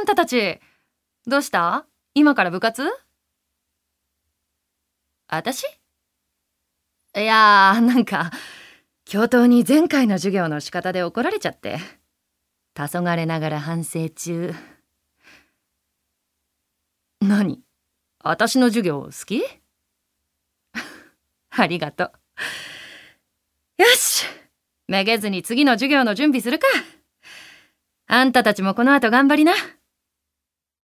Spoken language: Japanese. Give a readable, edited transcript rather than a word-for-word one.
んたたち。どうした？今から部活？私？いやー、教頭に前回の授業の仕方で怒られちゃって。黄昏ながら反省中。何？私の授業好き？ありがとう。よし！めげずに次の授業の準備するか。あんたたちもこの後頑張りな。